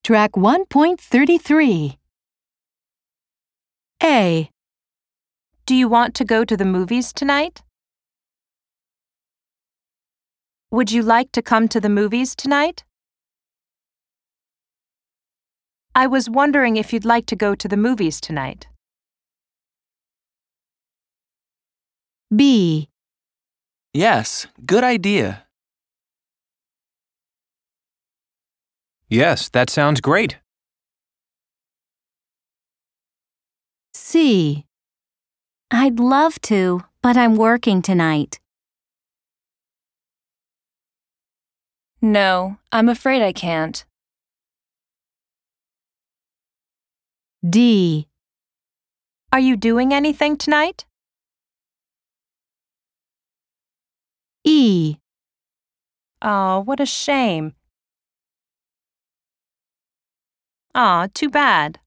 Track 1.33. A. Do you want to go to the movies tonight? Would you like to come to the movies tonight? I was wondering if you'd like to go to the movies tonight. B. Yes, good idea. Yes, that sounds great. C. I'd love to, but I'm working tonight. No, I'm afraid I can't. D. Are you doing anything tonight? E. Oh, what a shame. Aw, too bad.